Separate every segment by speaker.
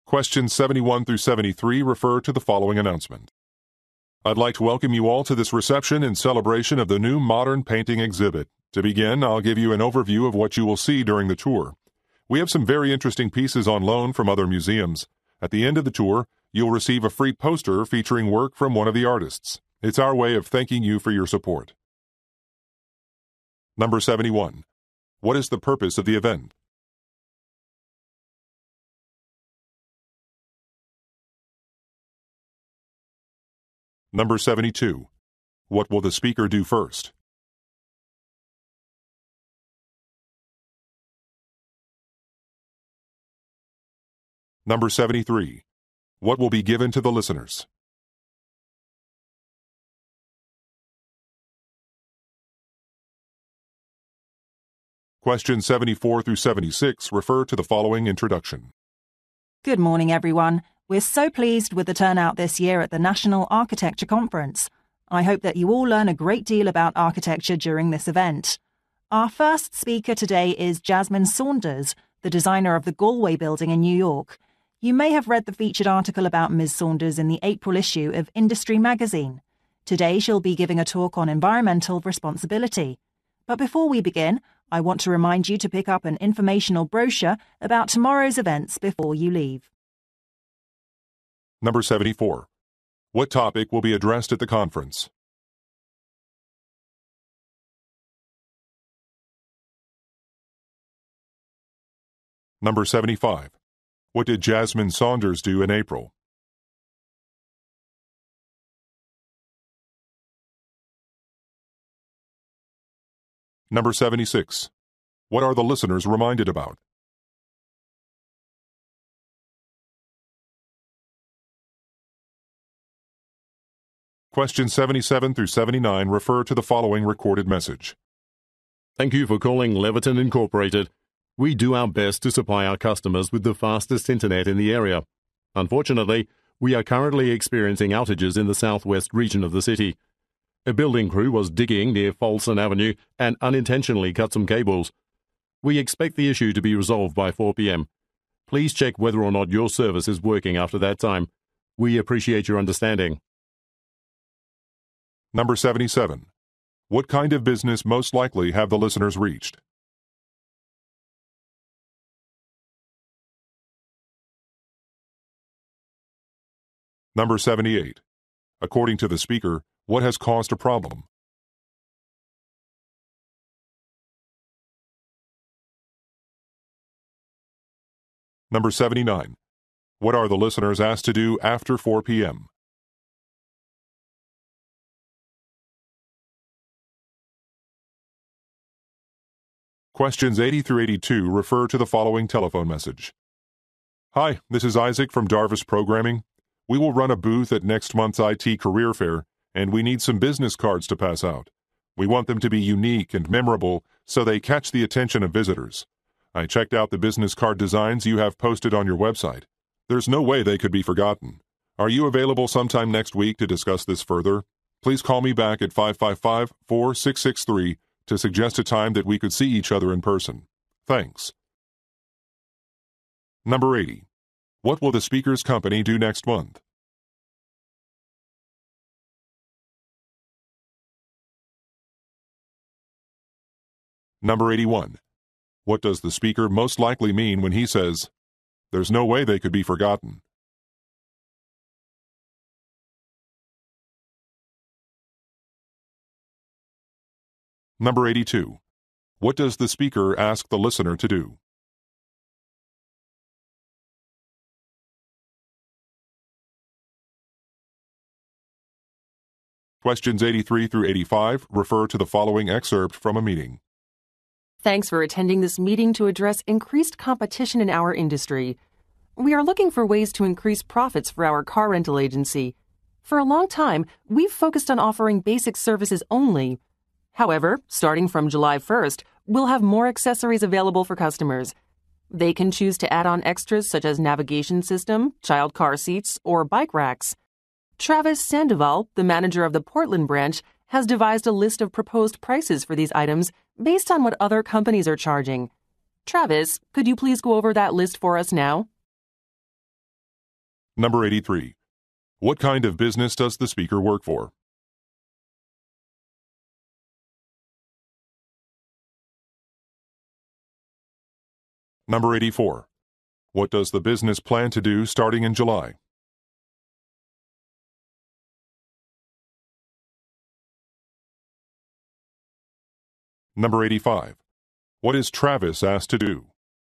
Speaker 1: Questions 71 through 73 refer to the following announcement. I'd like to welcome you all to this reception in celebration of the new modern painting exhibit. To begin, I'll give you an overview of what you will see during the tour. We have some very interesting pieces on loan from other museums. At the end of the tour, you'll receive a free poster featuring work from one of the artists. It's our way of thanking you for your support. Number 71. What is the purpose of the event? Number 72. What will the speaker do first? Number 73. What will be given to the listeners? Questions 74 through 76 refer to the following introduction.
Speaker 2: Good morning, everyone. We're so pleased with the turnout this year at the National Architecture Conference. I hope that you all learn a great deal about architecture during this event. Our first speaker today is Jasmine Saunders, the designer of the Galway Building in New York. You may have read the featured article about Ms. Saunders in the April issue of Industry magazine. Today she'll be giving a talk on environmental responsibility. But before we begin, I want to remind you to pick up an informational brochure about tomorrow's events before you leave.
Speaker 1: Number 74. What topic will be addressed at the conference? Number 75. What did Jasmine Saunders do in April? Number 76. What are the listeners reminded about? Questions 77 through 79 refer to the following recorded message.
Speaker 3: Thank you for calling Leviton Incorporated. We do our best to supply our customers with the fastest internet in the area. Unfortunately, we are currently experiencing outages in the southwest region of the city. A building crew was digging near Folsom Avenue and unintentionally cut some cables. We expect the issue to be resolved by 4 p.m. Please check whether or not your service is working after that time. We appreciate your understanding.
Speaker 1: Number 77. What kind of business most likely have the listeners reached? Number 78. According to the speaker, what has caused a problem? Number 79. What are the listeners asked to do after 4 p.m.? Questions 80 through 82 refer to the following telephone message. Hi, this is Isaac from Darvis Programming. We will run a booth at next month's IT Career Fair, and we need some business cards to pass out. We want them to be unique and memorable so they catch the attention of visitors. I checked out the business card designs you have posted on your website. There's no way they could be forgotten. Are you available sometime next week to discuss this further? Please call me back at 555-4663 to suggest a time that we could see each other in person. Thanks. Number 80. What will the speaker's company do next month? Number 81. What does the speaker most likely mean when he says, "There's no way they could be forgotten"? Number 82. What does the speaker ask the listener to do? Questions 83 through 85 refer to the following excerpt from a meeting.
Speaker 4: Thanks for attending this meeting to address increased competition in our industry. We are looking for ways to increase profits for our car rental agency. For a long time, we've focused on offering basic services only. However, starting from July 1st, we'll have more accessories available for customers. They can choose to add on extras such as navigation system, child car seats, or bike racks. Travis Sandoval, the manager of the Portland branch, has devised a list of proposed prices for these items based on what other companies are charging. Travis, could you please go over that list for us now?
Speaker 1: Number 83. What kind of business does the speaker work for? Number 84. What does the business plan to do starting in July? Number 85. What is Travis asked to do?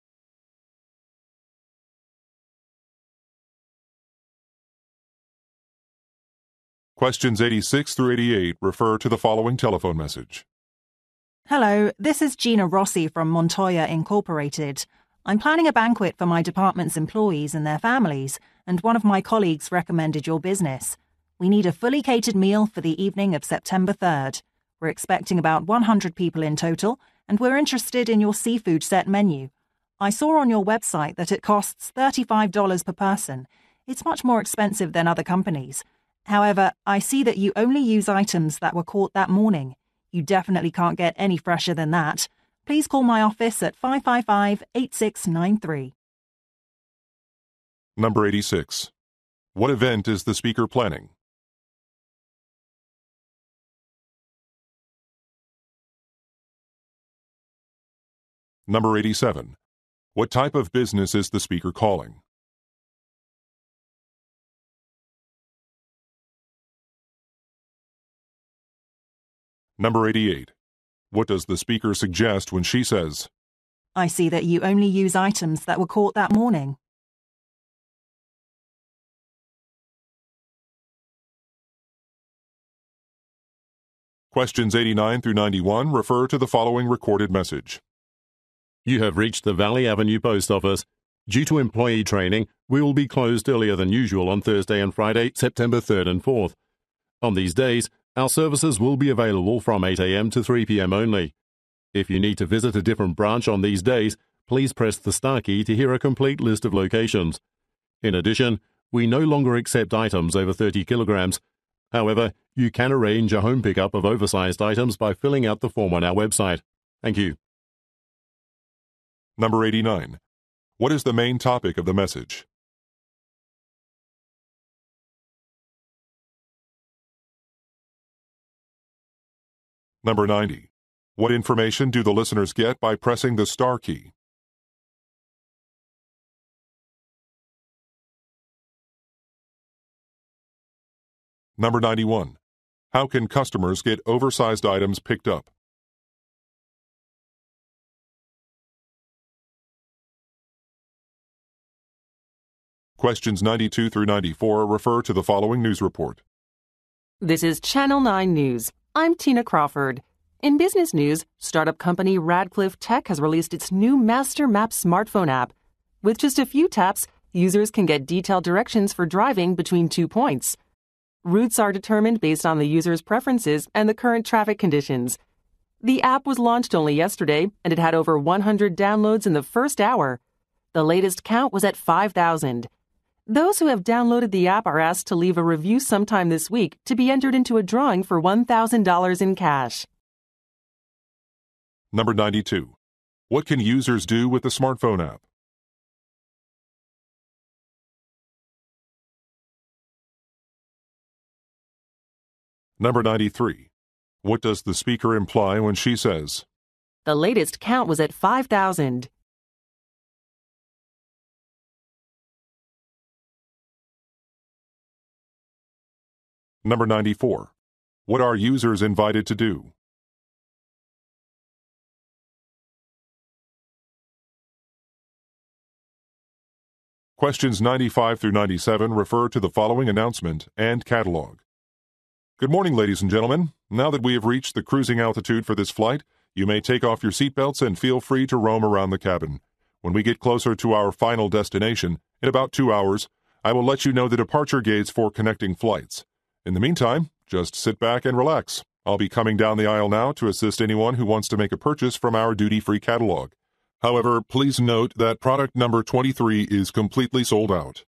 Speaker 1: Questions 86 through 88 refer to the following telephone message.
Speaker 2: Hello, this is Gina Rossi from Montoya Incorporated. I'm planning a banquet for my department's employees and their families, and one of my colleagues recommended your business. We need a fully catered meal for the evening of September 3rd. We're expecting about 100 people in total, and we're interested in your seafood set menu. I saw on your website that it costs $35 per person. It's much more expensive than other companies. However, I see that you only use items that were caught that morning. You definitely can't get any fresher than that. Please call my office at 555-8693.
Speaker 1: Number 86. What event is the speaker planning? Number 87. What type of business is the speaker calling? Number 88. What does the speaker suggest when she says,
Speaker 2: I see that you only use items that were caught that morning.
Speaker 1: Questions 89 through 91 refer to the following recorded message.
Speaker 3: You have reached the Valley Avenue Post Office. Due to employee training, we will be closed earlier than usual on Thursday and Friday, September 3rd and 4th. On these days, our services will be available from 8 a.m. to 3 p.m. only. If you need to visit a different branch on these days, please press the star key to hear a complete list of locations. In addition, we no longer accept items over 30 kilograms. However, you can arrange a home pickup of oversized items by filling out the form on our website. Thank you.
Speaker 1: Number 89. What is the main topic of the message? Number 90. What information do the listeners get by pressing the star key? Number 91. How can customers get oversized items picked up? Questions 92 through 94 refer to the following news report.
Speaker 4: This is Channel 9 News. I'm Tina Crawford. In business news, startup company Radcliffe Tech has released its new Master Map smartphone app. With just a few taps, users can get detailed directions for driving between 2 points. Routes are determined based on the user's preferences and the current traffic conditions. The app was launched only yesterday, and it had over 100 downloads in the first hour. The latest count was at 5,000. Those who have downloaded the app are asked to leave a review sometime this week to be entered into a drawing for $1,000 in cash.
Speaker 1: Number 92. What can users do with the smartphone app? Number 93. What does the speaker imply when she says,
Speaker 4: The latest count was at 5,000.
Speaker 1: Number 94. What are users invited to do? Questions 95 through 97 refer to the following announcement and catalog. Good morning, ladies and gentlemen. Now that we have reached the cruising altitude for this flight, you may take off your seatbelts and feel free to roam around the cabin. When we get closer to our final destination, in about 2 hours, I will let you know the departure gates for connecting flights. In the meantime, just sit back and relax. I'll be coming down the aisle now to assist anyone who wants to make a purchase from our duty-free catalog. However, please note that product number 23 is completely sold out.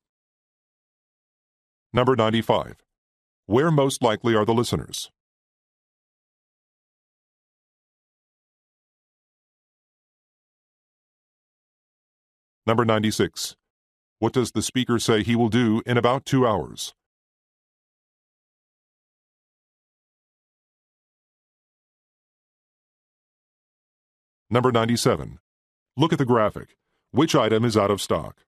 Speaker 1: Number 95. Where most likely are the listeners? Number 96. What does the speaker say he will do in about 2 hours? Number 97. Look at the graphic. Which item is out of stock?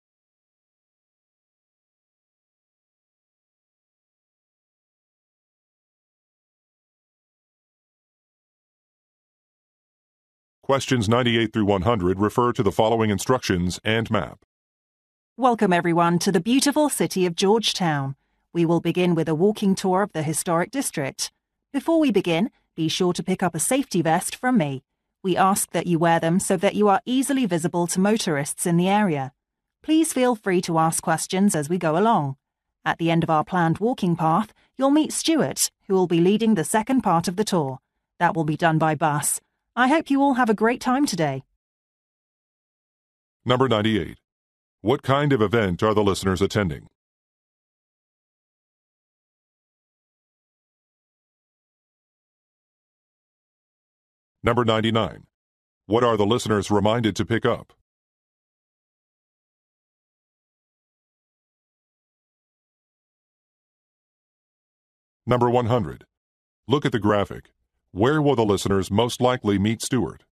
Speaker 1: Questions 98 through 100 refer to the following instructions and map.
Speaker 2: Welcome everyone to the beautiful city of Georgetown. We will begin with a walking tour of the historic district. Before we begin, be sure to pick up a safety vest from me. We ask that you wear them so that you are easily visible to motorists in the area. Please feel free to ask questions as we go along. At the end of our planned walking path, you'll meet Stuart, who will be leading the second part of the tour. That will be done by bus. I hope you all have a great time today.
Speaker 1: Number 98. What kind of event are the listeners attending? Number 99. What are the listeners reminded to pick up? Number 100. Look at the graphic. Where will the listeners most likely meet Stuart?